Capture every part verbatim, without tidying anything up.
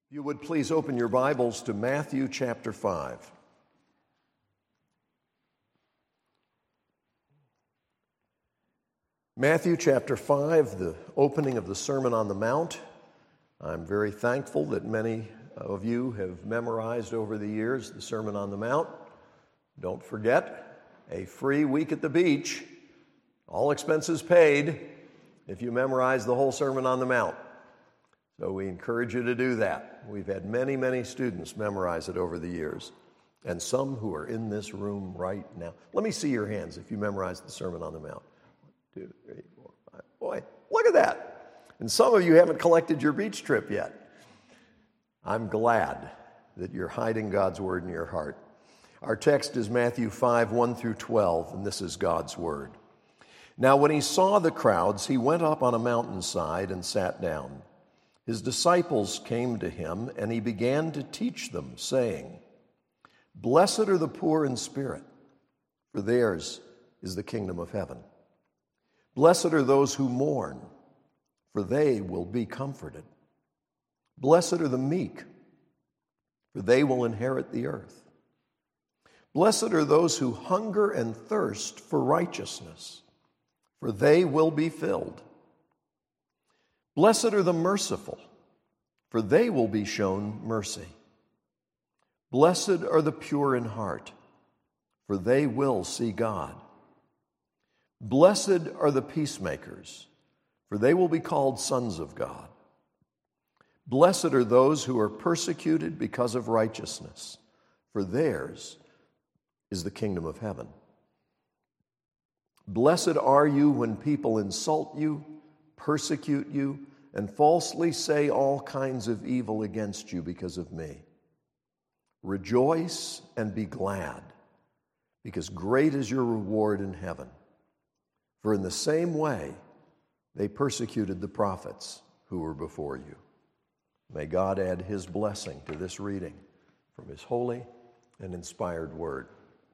You would please open your Bibles to Matthew chapter five. Matthew chapter five, the opening of the Sermon on the Mount. I'm very thankful that many of you have memorized over the years the Sermon on the Mount. Don't forget, a free week at the beach, all expenses paid, if you memorize the whole Sermon on the Mount. So we encourage you to do that. We've had many, many students memorize it over the years, and some who are in this room right now. Let me see your hands if you memorized the Sermon on the Mount. One, two, three, four, five. Boy, look at that. And some of you haven't collected your beach trip yet. I'm glad that you're hiding God's word in your heart. Our text is Matthew five, one through twelve, and this is God's word. Now when he saw the crowds, he went up on a mountainside and sat down. His disciples came to him, and he began to teach them, saying, "Blessed are the poor in spirit, for theirs is the kingdom of heaven. Blessed are those who mourn, for they will be comforted. Blessed are the meek, for they will inherit the earth. Blessed are those who hunger and thirst for righteousness, for they will be filled. Blessed are the merciful, for they will be shown mercy. Blessed are the pure in heart, for they will see God. Blessed are the peacemakers, for they will be called sons of God. Blessed are those who are persecuted because of righteousness, for theirs is the kingdom of heaven. Blessed are you when people insult you, persecute you, and falsely say all kinds of evil against you because of me. Rejoice and be glad, because great is your reward in heaven. For in the same way they persecuted the prophets who were before you." May God add his blessing to this reading from his holy and inspired word.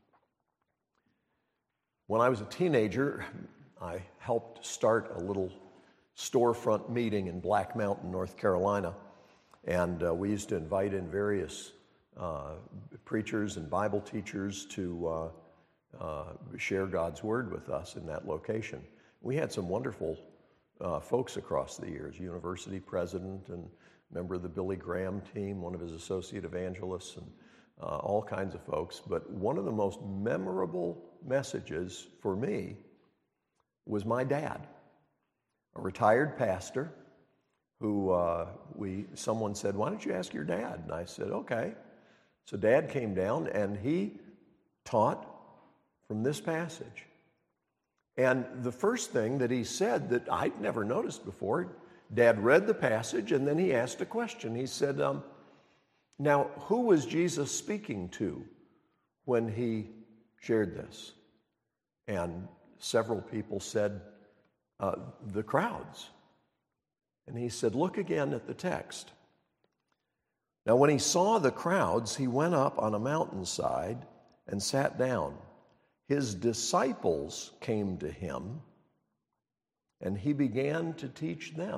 When I was a teenager, I helped start a little storefront meeting in Black Mountain, North Carolina, and uh, we used to invite in various uh, preachers and Bible teachers to uh, uh, share God's word with us in that location. We had some wonderful uh, folks across the years, university president and member of the Billy Graham team, one of his associate evangelists, and uh, all kinds of folks. But one of the most memorable messages for me was my dad, a retired pastor who uh, we someone said, "Why don't you ask your dad?" And I said, "Okay." So Dad came down and he taught from this passage. And the first thing that he said that I'd never noticed before, Dad read the passage and then he asked a question. He said, um, "Now, who was Jesus speaking to when he shared this?" And several people said, Uh, the crowds. And he said, "Look again at the text. Now when he saw the crowds, he went up on a mountainside and sat down. His disciples came to him, and he began to teach them."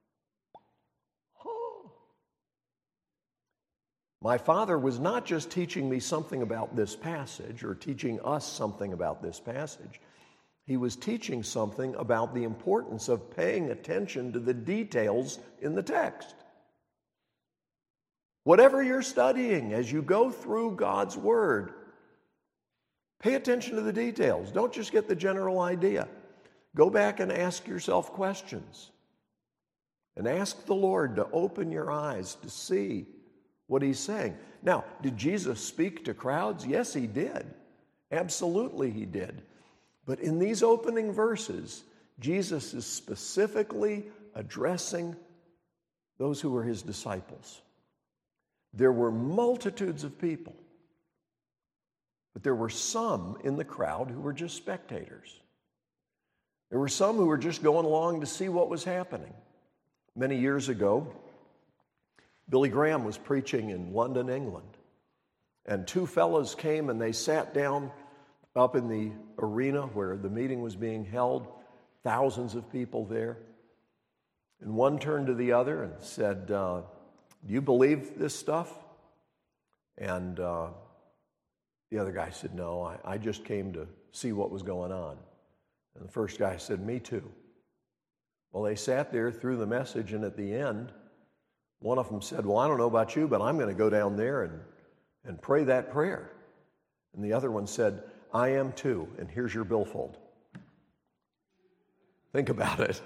Oh. My father was not just teaching me something about this passage or teaching us something about this passage. He was teaching something about the importance of paying attention to the details in the text. Whatever you're studying as you go through God's Word, pay attention to the details. Don't just get the general idea. Go back and ask yourself questions. And ask the Lord to open your eyes to see what he's saying. Now, did Jesus speak to crowds? Yes, he did. Absolutely, he did. But in these opening verses, Jesus is specifically addressing those who were his disciples. There were multitudes of people, but there were some in the crowd who were just spectators. There were some who were just going along to see what was happening. Many years ago, Billy Graham was preaching in London, England, and two fellows came and they sat down up in the arena where the meeting was being held, thousands of people there. And one turned to the other and said, uh, do you believe this stuff? And uh, the other guy said, no, I, I just came to see what was going on. And the first guy said, me too. Well, they sat there through the message, and at the end, one of them said, well, I don't know about you, but I'm going to go down there and, and pray that prayer. And the other one said, I am too, and here's your billfold. Think about it.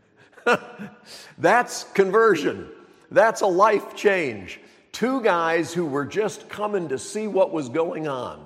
That's conversion. That's a life change. Two guys who were just coming to see what was going on.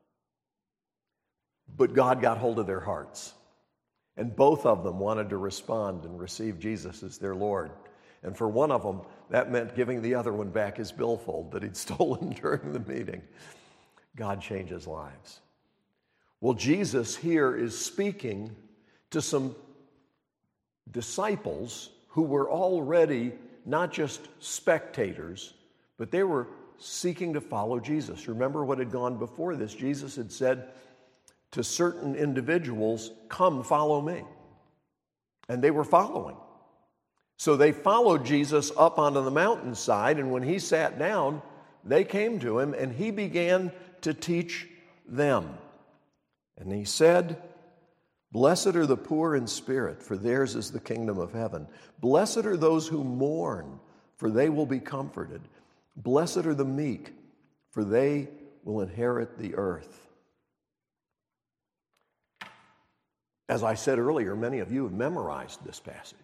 But God got hold of their hearts. And both of them wanted to respond and receive Jesus as their Lord. And for one of them, that meant giving the other one back his billfold that he'd stolen during the meeting. God changes lives. Well, Jesus here is speaking to some disciples who were already not just spectators, but they were seeking to follow Jesus. Remember what had gone before this. Jesus had said to certain individuals, come follow me. And they were following. So they followed Jesus up onto the mountainside, and when he sat down, they came to him, and he began to teach them. And he said, blessed are the poor in spirit, for theirs is the kingdom of heaven. Blessed are those who mourn, for they will be comforted. Blessed are the meek, for they will inherit the earth. As I said earlier, many of you have memorized this passage.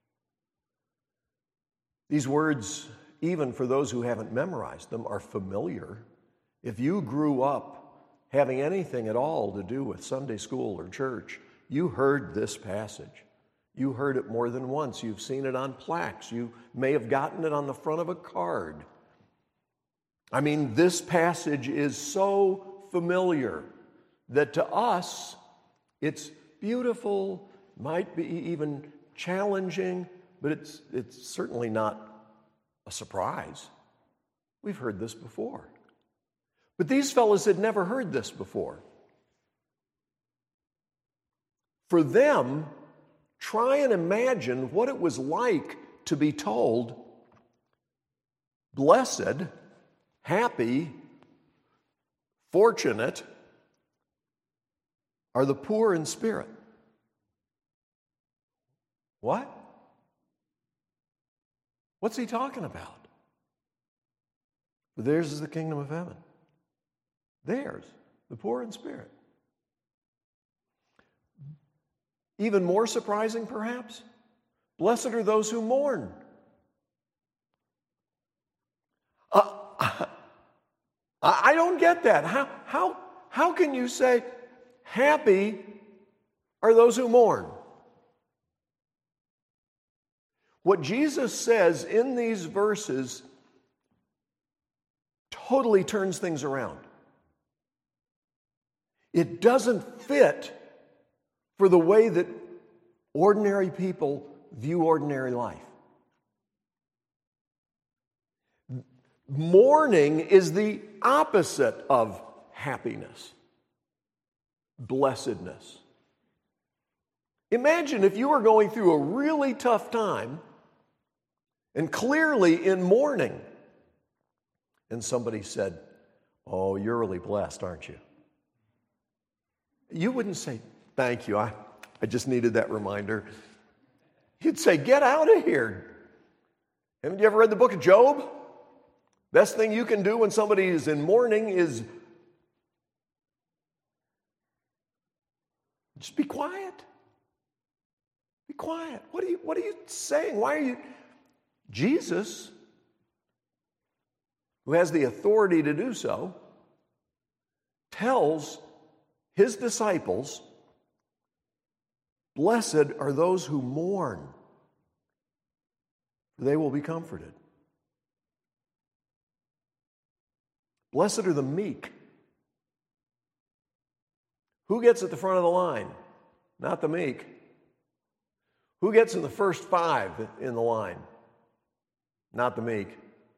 These words, even for those who haven't memorized them, are familiar. If you grew up having anything at all to do with Sunday school or church, you heard this passage. You heard it more than once. You've seen it on plaques. You may have gotten it on the front of a card. I mean, this passage is so familiar that to us, it's beautiful, might be even challenging, but it's, it's certainly not a surprise. We've heard this before. But these fellows had never heard this before. For them, try and imagine what it was like to be told, blessed, happy, fortunate are the poor in spirit. What? What's he talking about? For theirs is the kingdom of heaven. Theirs, the poor in spirit. Even more surprising, perhaps, blessed are those who mourn. Uh, I don't get that. How, how, how can you say, happy are those who mourn? What Jesus says in these verses totally turns things around. It doesn't fit for the way that ordinary people view ordinary life. Mourning is the opposite of happiness, blessedness. Imagine if you were going through a really tough time and clearly in mourning, and somebody said, oh, you're really blessed, aren't you? You wouldn't say, thank you, I, I just needed that reminder. You'd say, get out of here. Haven't you ever read the book of Job? Best thing you can do when somebody is in mourning is just be quiet. Be quiet. What are you, what are you saying? Why are you... Jesus, who has the authority to do so, tells his disciples, blessed are those who mourn, for they will be comforted. Blessed are the meek. Who gets at the front of the line? Not the meek. Who gets in the first five in the line? Not the meek.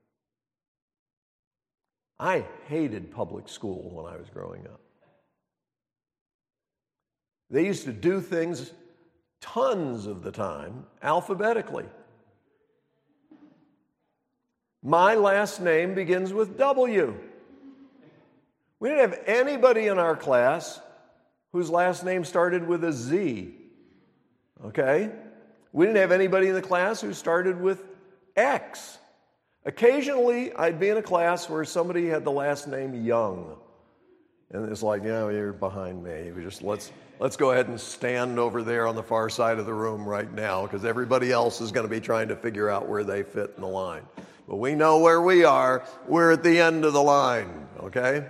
I hated public school when I was growing up. They used to do things tons of the time alphabetically. My last name begins with W. We didn't have anybody in our class whose last name started with a Z. Okay? We didn't have anybody in the class who started with X. Occasionally, I'd be in a class where somebody had the last name Young. And it's like, you know, you're behind me. We just let's let's go ahead and stand over there on the far side of the room right now, because everybody else is going to be trying to figure out where they fit in the line. But we know where we are. We're at the end of the line, okay?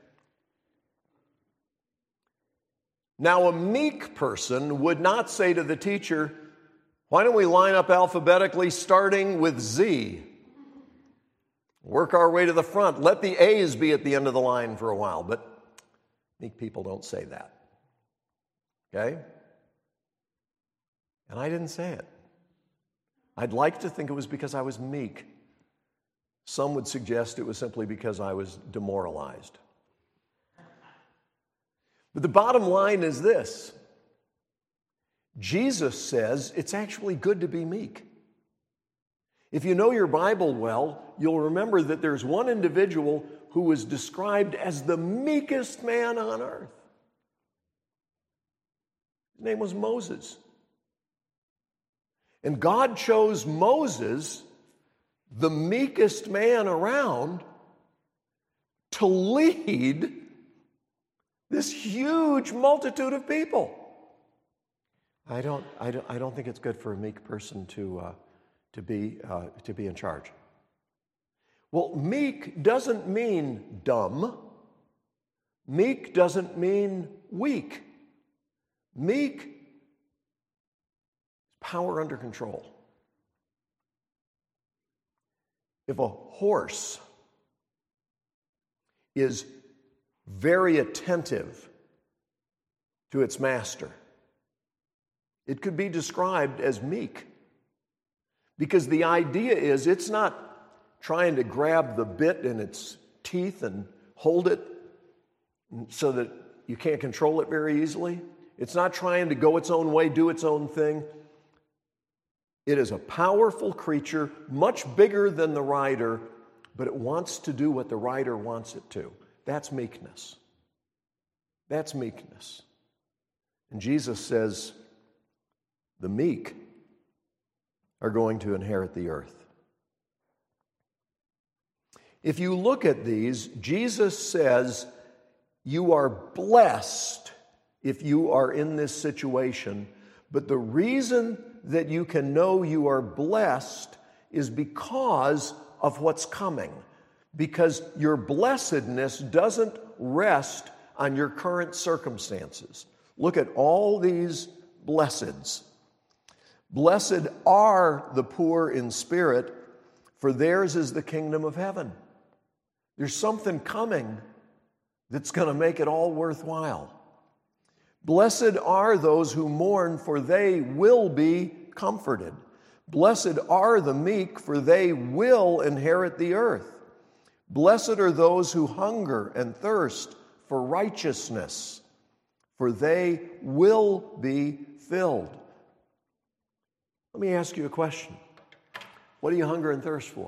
Now, a meek person would not say to the teacher, why don't we line up alphabetically starting with Z? Work our way to the front. Let the A's be at the end of the line for a while. But meek people don't say that. Okay? And I didn't say it. I'd like to think it was because I was meek. Some would suggest it was simply because I was demoralized. But the bottom line is this. Jesus says it's actually good to be meek. If you know your Bible well, you'll remember that there's one individual who was described as the meekest man on earth. His name was Moses. And God chose Moses, the meekest man around, to lead this huge multitude of people. I don't, I don't, I don't think it's good for a meek person to, uh, to be, uh, to be in charge. Well, meek doesn't mean dumb. Meek doesn't mean weak. Meek is power under control. If a horse is very attentive to its master, it could be described as meek. Because the idea is it's not trying to grab the bit in its teeth and hold it so that you can't control it very easily. It's not trying to go its own way, do its own thing. It is a powerful creature, much bigger than the rider, but it wants to do what the rider wants it to. That's meekness. That's meekness. And Jesus says, the meek are going to inherit the earth. If you look at these, Jesus says, you are blessed if you are in this situation, but the reason that you can know you are blessed is because of what's coming. Because your blessedness doesn't rest on your current circumstances. Look at all these blesseds. Blessed are the poor in spirit, for theirs is the kingdom of heaven. There's something coming that's going to make it all worthwhile. Blessed are those who mourn, for they will be comforted. Blessed are the meek, for they will inherit the earth. Blessed are those who hunger and thirst for righteousness, for they will be filled. Let me ask you a question. What do you hunger and thirst for?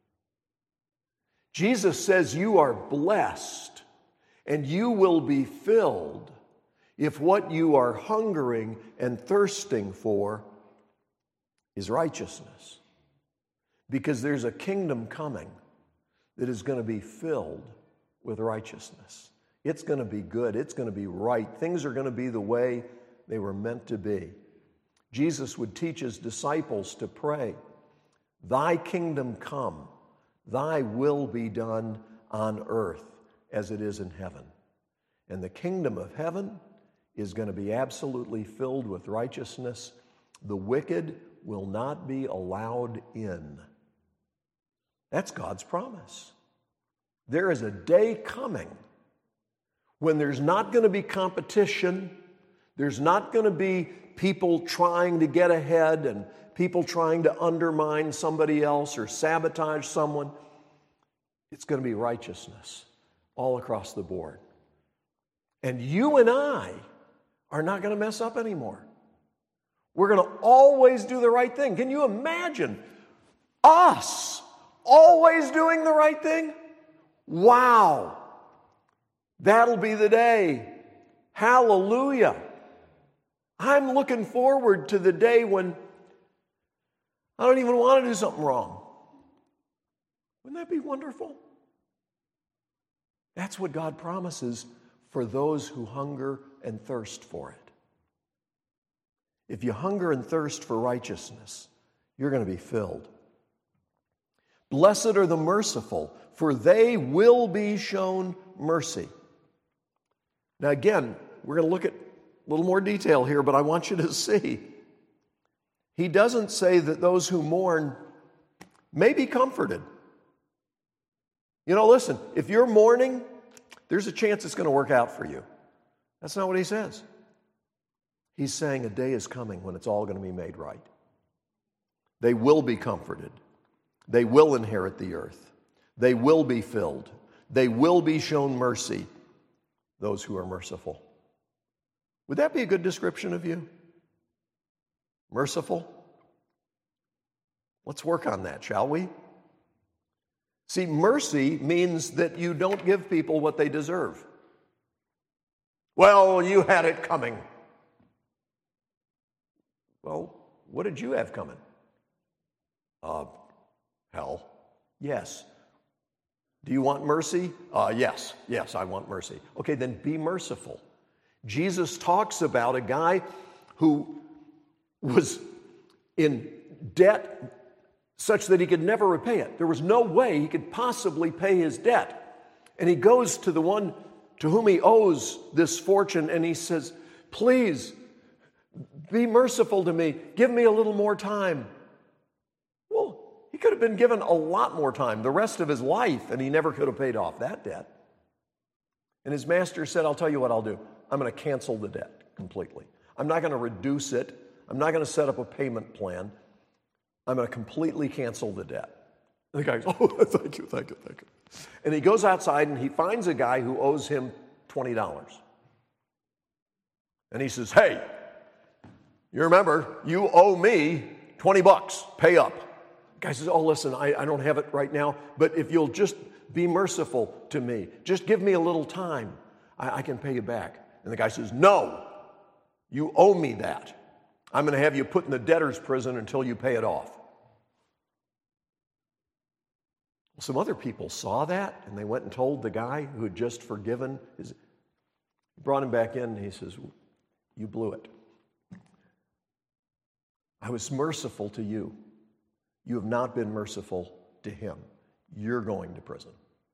Jesus says you are blessed and you will be filled if what you are hungering and thirsting for is righteousness. Because there's a kingdom coming that is going to be filled with righteousness. It's going to be good. It's going to be right. Things are going to be the way they were meant to be. Jesus would teach his disciples to pray, thy kingdom come, thy will be done on earth as it is in heaven. And the kingdom of heaven is going to be absolutely filled with righteousness. The wicked will not be allowed in. That's God's promise. There is a day coming when there's not going to be competition. There's not going to be people trying to get ahead and people trying to undermine somebody else or sabotage someone. It's going to be righteousness all across the board. And you and I are not going to mess up anymore. We're going to always do the right thing. Can you imagine us always doing the right thing? Wow. That'll be the day. Hallelujah. I'm looking forward to the day when I don't even want to do something wrong. Wouldn't that be wonderful? That's what God promises for those who hunger and thirst for it. If you hunger and thirst for righteousness, you're going to be filled. Blessed are the merciful, for they will be shown mercy. Now again, we're going to look at a little more detail here, but I want you to see. He doesn't say that those who mourn may be comforted. You know, listen, if you're mourning, there's a chance it's going to work out for you. That's not what he says. He's saying a day is coming when it's all going to be made right. They will be comforted. They will inherit the earth. They will be filled. They will be shown mercy, those who are merciful. Would that be a good description of you? Merciful? Let's work on that, shall we? See, mercy means that you don't give people what they deserve. Well, you had it coming. Well, what did you have coming? Uh, hell. Yes. Do you want mercy? Uh, yes. Yes, I want mercy. Okay, then be merciful. Jesus talks about a guy who was in debt such that he could never repay it. There was no way he could possibly pay his debt. And he goes to the one to whom he owes this fortune and he says, please, be merciful to me. Give me a little more time. Well, he could have been given a lot more time, the rest of his life, and he never could have paid off that debt. And his master said, I'll tell you what I'll do. I'm going to cancel the debt completely. I'm not going to reduce it. I'm not going to set up a payment plan. I'm going to completely cancel the debt. And the guy goes, oh, thank you, thank you, thank you. And he goes outside and he finds a guy who owes him twenty dollars. And he says, hey, you remember, you owe me twenty bucks. Pay up. The guy says, oh, listen, I, I don't have it right now, but if you'll just be merciful to me, just give me a little time, I, I can pay you back. And the guy says, no, you owe me that. I'm going to have you put in the debtor's prison until you pay it off. Well, some other people saw that, and they went and told the guy who had just forgiven his, he brought him back in, and he says, you blew it. I was merciful to you. You have not been merciful to him. You're going to prison.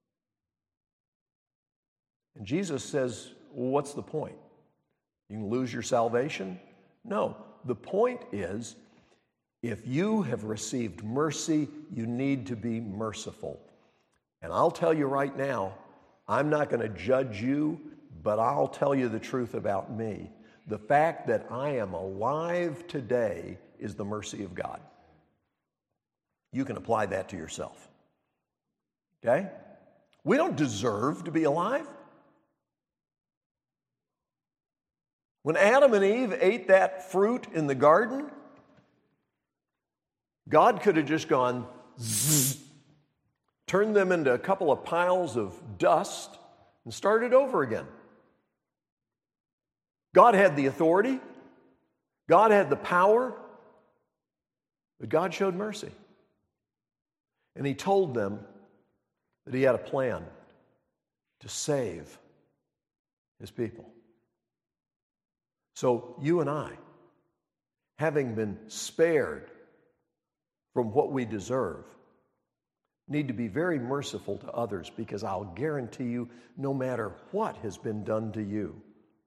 And Jesus says, well, what's the point? You can lose your salvation? No. The point is, if you have received mercy, you need to be merciful. And I'll tell you right now, I'm not going to judge you, but I'll tell you the truth about me. The fact that I am alive today is the mercy of God. You can apply that to yourself. Okay? We don't deserve to be alive. When Adam and Eve ate that fruit in the garden, God could have just gone zzz, turned them into a couple of piles of dust and started over again. God had the authority. God had the power. But God showed mercy. And he told them that he had a plan to save his people. So you and I, having been spared from what we deserve, need to be very merciful to others, because I'll guarantee you, no matter what has been done to you,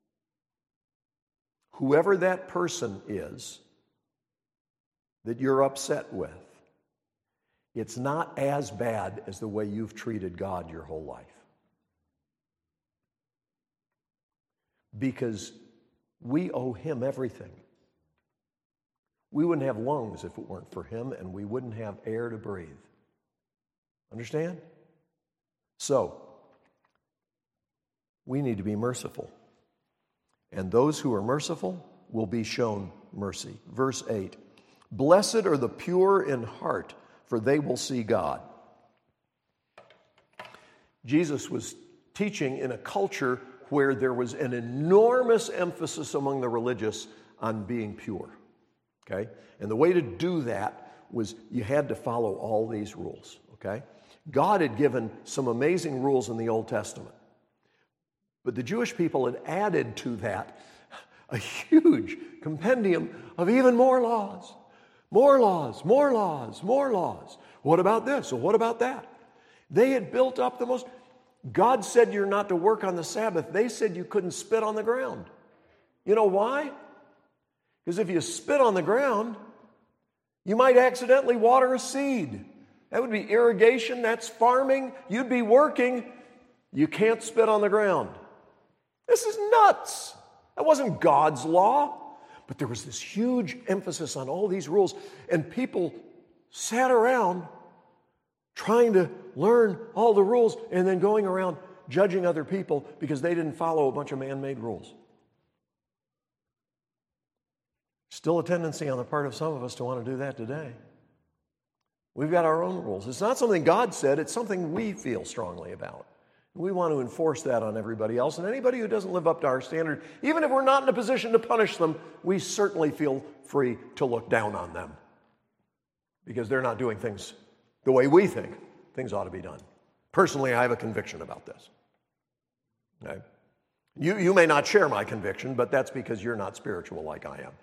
whoever that person is that you're upset with, it's not as bad as the way you've treated God your whole life. Because we owe him everything. We wouldn't have lungs if it weren't for him, and we wouldn't have air to breathe. Understand? So, we need to be merciful. And those who are merciful will be shown mercy. Verse eight, blessed are the pure in heart, for they will see God. Jesus was teaching in a culture where there was an enormous emphasis among the religious on being pure, okay? And the way to do that was you had to follow all these rules, okay? God had given some amazing rules in the Old Testament, but the Jewish people had added to that a huge compendium of even more laws, more laws, more laws, more laws. What about this? Or what about that? They had built up the most... God said you're not to work on the Sabbath. They said you couldn't spit on the ground. You know why? Because if you spit on the ground, you might accidentally water a seed. That would be irrigation. That's farming. You'd be working. You can't spit on the ground. This is nuts. That wasn't God's law. But there was this huge emphasis on all these rules, and people sat around trying to learn all the rules and then going around judging other people because they didn't follow a bunch of man-made rules. Still a tendency on the part of some of us to want to do that today. We've got our own rules. It's not something God said, it's something we feel strongly about. We want to enforce that on everybody else, and anybody who doesn't live up to our standard, even if we're not in a position to punish them, we certainly feel free to look down on them because they're not doing things the way we think things ought to be done. Personally, I have a conviction about this. Okay? You, you may not share my conviction, but that's because you're not spiritual like I am.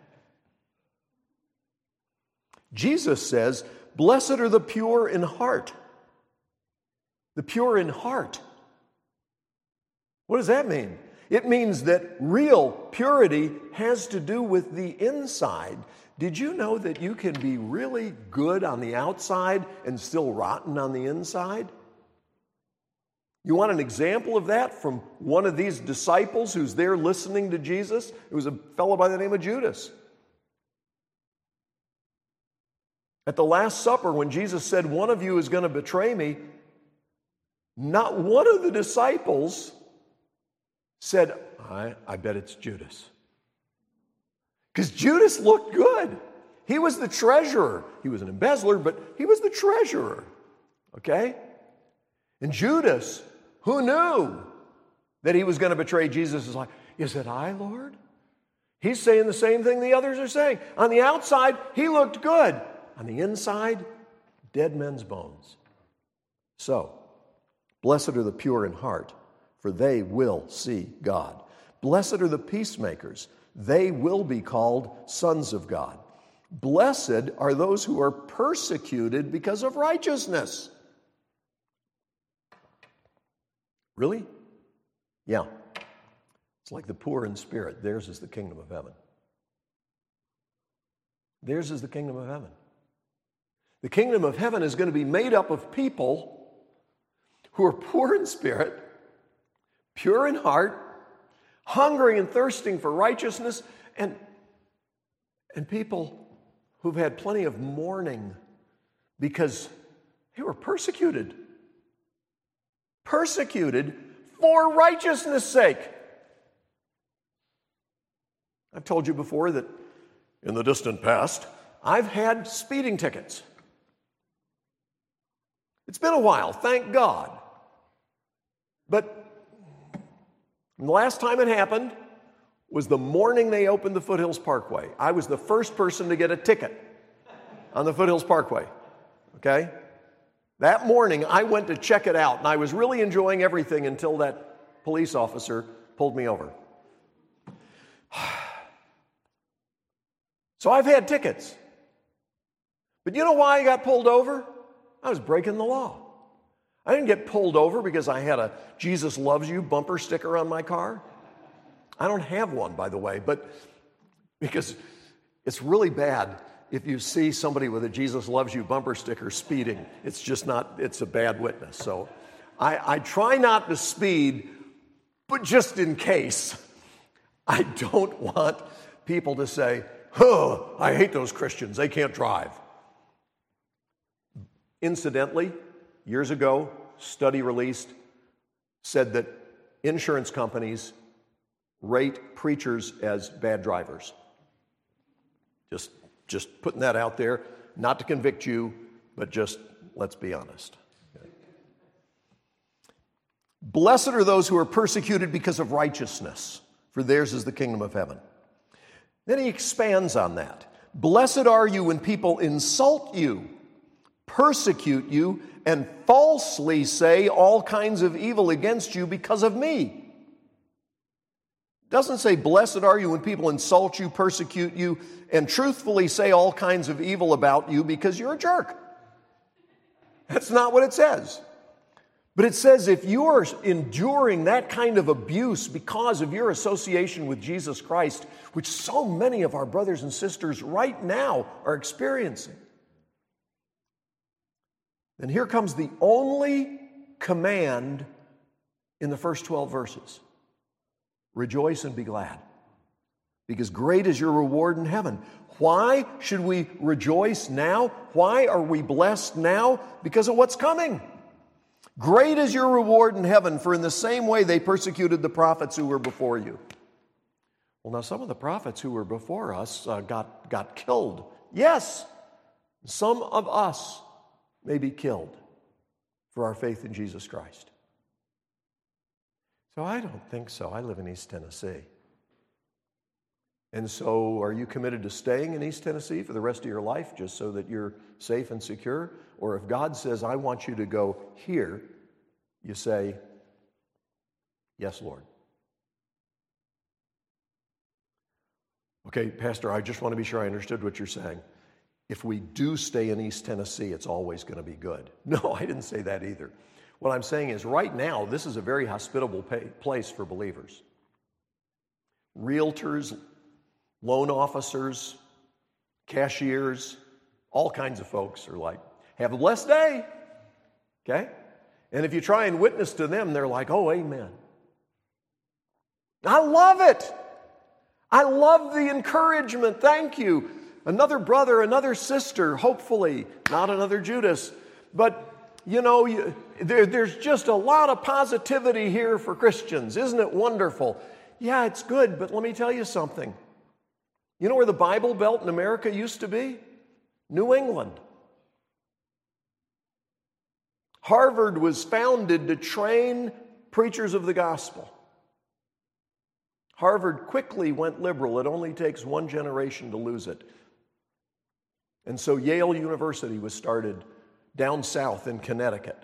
Jesus says, "Blessed are the pure in heart." The pure in heart. What does that mean? It means that real purity has to do with the inside. Did you know that you can be really good on the outside and still rotten on the inside? You want an example of that from one of these disciples who's there listening to Jesus? It was a fellow by the name of Judas. At the Last Supper, when Jesus said, "One of you is going to betray me," not one of the disciples said, I, I bet it's Judas. Because Judas looked good. He was the treasurer. He was an embezzler, but he was the treasurer. Okay? And Judas, who knew that he was going to betray Jesus, is like, "Is it I, Lord?" He's saying the same thing the others are saying. On the outside, he looked good. On the inside, dead men's bones. So, blessed are the pure in heart, for they will see God. Blessed are the peacemakers. They will be called sons of God. Blessed are those who are persecuted because of righteousness. Really? Yeah. It's like the poor in spirit. Theirs is the kingdom of heaven. Theirs is the kingdom of heaven. The kingdom of heaven is going to be made up of people who are poor in spirit, pure in heart, hungering and thirsting for righteousness, and, and people who've had plenty of mourning because they were persecuted. Persecuted for righteousness' sake. I've told you before that in the distant past, I've had speeding tickets. It's been a while, thank God. But the last time it happened was the morning they opened the Foothills Parkway. I was the first person to get a ticket on the Foothills Parkway, okay? That morning, I went to check it out, and I was really enjoying everything until that police officer pulled me over. So I've had tickets. But you know why I got pulled over? I was breaking the law. I didn't get pulled over because I had a Jesus Loves You bumper sticker on my car. I don't have one, by the way, but because it's really bad if you see somebody with a Jesus Loves You bumper sticker speeding. It's just not, it's a bad witness. So I, I try not to speed, but just in case, I don't want people to say, "Oh, I hate those Christians, they can't drive." Incidentally, years ago, study released said that insurance companies rate preachers as bad drivers. Just, just putting that out there, not to convict you, but just let's be honest. Okay. Blessed are those who are persecuted because of righteousness, for theirs is the kingdom of heaven. Then he expands on that. Blessed are you when people insult you, persecute you, and falsely say all kinds of evil against you because of me. It doesn't say, blessed are you when people insult you, persecute you, and truthfully say all kinds of evil about you because you're a jerk. That's not what it says. But it says if you're enduring that kind of abuse because of your association with Jesus Christ, which so many of our brothers and sisters right now are experiencing, then here comes the only command in the first twelve verses. Rejoice and be glad, because great is your reward in heaven. Why should we rejoice now? Why are we blessed now? Because of what's coming. Great is your reward in heaven, for in the same way they persecuted the prophets who were before you. Well, now some of the prophets who were before us uh, got, got killed. Yes, some of us may be killed for our faith in Jesus Christ. So I don't think so. I live in East Tennessee. And so are you committed to staying in East Tennessee for the rest of your life just so that you're safe and secure? Or if God says, I want you to go here, you say, yes, Lord. Okay, Pastor, I just want to be sure I understood what you're saying. If we do stay in East Tennessee, it's always going to be good. No, I didn't say that either. What I'm saying is right now, this is a very hospitable pay, place for believers. Realtors, loan officers, cashiers, all kinds of folks are like, have a blessed day, okay? And if you try and witness to them, they're like, oh, amen. I love it. I love the encouragement. Thank you. Another brother, another sister, hopefully, not another Judas. But, you know, you, there, there's just a lot of positivity here for Christians. Isn't it wonderful? Yeah, it's good, but let me tell you something. You know where the Bible Belt in America used to be? New England. Harvard was founded to train preachers of the gospel. Harvard quickly went liberal. It only takes one generation to lose it. And so Yale University was started down south in Connecticut.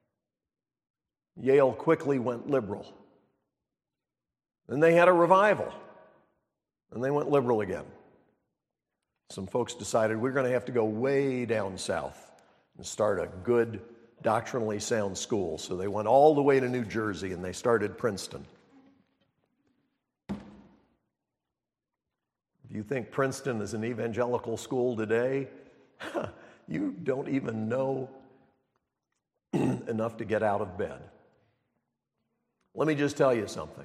Yale quickly went liberal. Then they had a revival, and they went liberal again. Some folks decided we're going to have to go way down south and start a good, doctrinally sound school. So they went all the way to New Jersey, and they started Princeton. If you think Princeton is an evangelical school today, you don't even know enough to get out of bed. Let me just tell you something.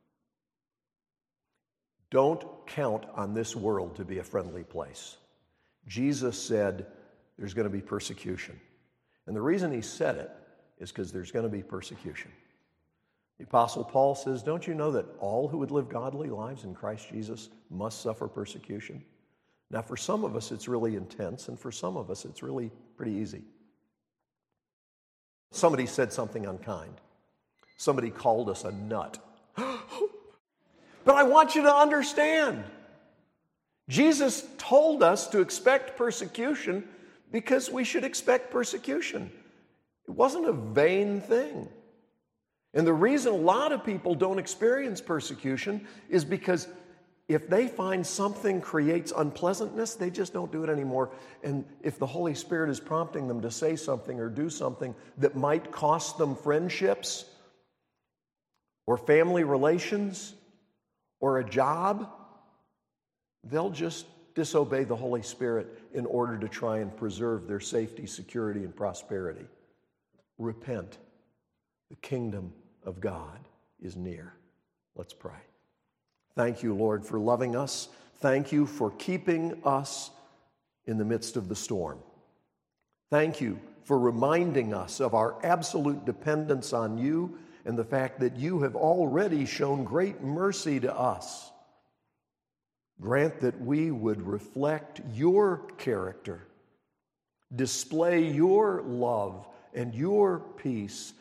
Don't count on this world to be a friendly place. Jesus said there's going to be persecution. And the reason he said it is because there's going to be persecution. The Apostle Paul says, don't you know that all who would live godly lives in Christ Jesus must suffer persecution? Now, for some of us, it's really intense, and for some of us, it's really pretty easy. Somebody said something unkind. Somebody called us a nut. But I want you to understand, Jesus told us to expect persecution because we should expect persecution. It wasn't a vain thing. And the reason a lot of people don't experience persecution is because if they find something creates unpleasantness, they just don't do it anymore. And if the Holy Spirit is prompting them to say something or do something that might cost them friendships or family relations or a job, they'll just disobey the Holy Spirit in order to try and preserve their safety, security, and prosperity. Repent. The kingdom of God is near. Let's pray. Thank you, Lord, for loving us. Thank you for keeping us in the midst of the storm. Thank you for reminding us of our absolute dependence on you and the fact that you have already shown great mercy to us. Grant that we would reflect your character, display your love and your peace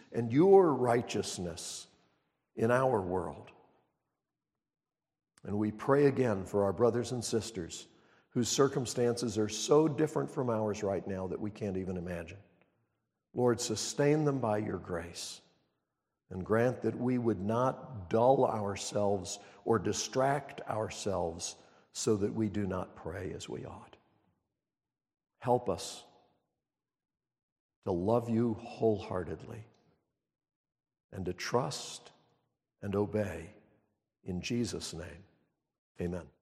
and your righteousness in our world. And we pray again for our brothers and sisters whose circumstances are so different from ours right now that we can't even imagine. Lord, sustain them by your grace and grant that we would not dull ourselves or distract ourselves so that we do not pray as we ought. Help us to love you wholeheartedly and to trust and obey in Jesus' name. Amen.